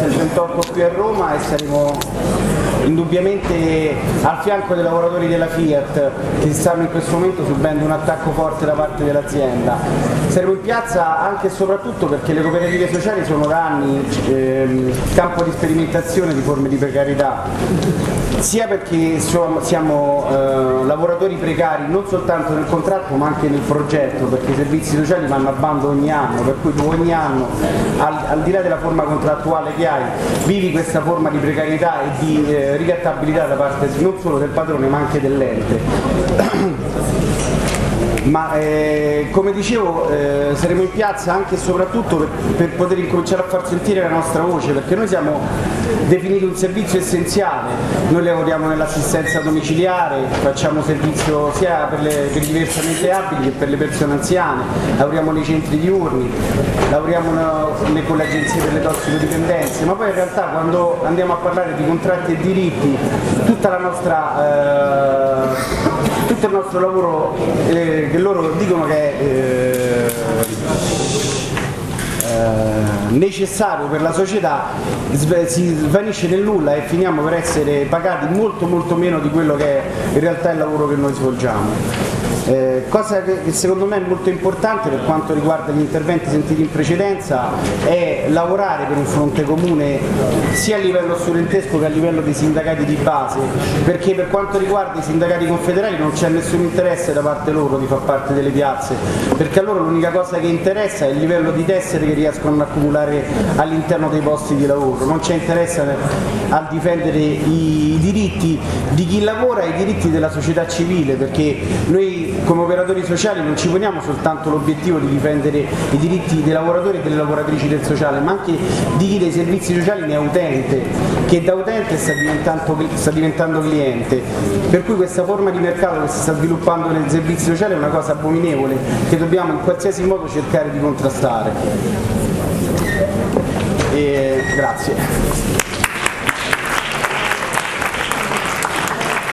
Piazza del 28 qui a Roma e saremo indubbiamente al fianco dei lavoratori della Fiat che stanno in questo momento subendo un attacco forte da parte dell'azienda. Saremo in piazza anche e soprattutto perché le cooperative sociali sono da anni campo di sperimentazione di forme di precarietà, sia perché siamo lavoratori precari non soltanto nel contratto ma anche nel progetto, perché i servizi sociali vanno a bando ogni anno, per cui tu ogni anno al di là della forma contrattuale che hai vivi questa forma di precarietà e di ricattabilità da parte non solo del padrone ma anche dell'ente. Ma come dicevo saremo in piazza anche e soprattutto per poter incominciare a far sentire la nostra voce, perché noi siamo definiti un servizio essenziale, noi lavoriamo nell'assistenza domiciliare, facciamo servizio sia per i diversamente abili che per le persone anziane, lavoriamo nei centri diurni, lavoriamo con le agenzie per le tossicodipendenze, ma poi in realtà quando andiamo a parlare di contratti e diritti tutto il nostro lavoro che loro dicono che è necessario per la società si svanisce nel nulla e finiamo per essere pagati molto meno di quello che è in realtà il lavoro che noi svolgiamo. Cosa che secondo me è molto importante per quanto riguarda gli interventi sentiti in precedenza è lavorare per un fronte comune sia a livello studentesco che a livello dei sindacati di base, perché per quanto riguarda i sindacati confederali non c'è nessun interesse da parte loro di far parte delle piazze, perché a loro l'unica cosa che interessa è il livello di tessere che riescono ad accumulare all'interno dei posti di lavoro, non c'è interesse a difendere i diritti di chi lavora e i diritti della società civile, perché noi come operatori sociali non ci poniamo soltanto l'obiettivo di difendere i diritti dei lavoratori e delle lavoratrici del sociale, ma anche di chi dei servizi sociali ne è utente, che da utente sta diventando cliente, per cui questa forma di mercato che si sta sviluppando nel servizio sociale è una cosa abominevole che dobbiamo in qualsiasi modo cercare di contrastare. Grazie.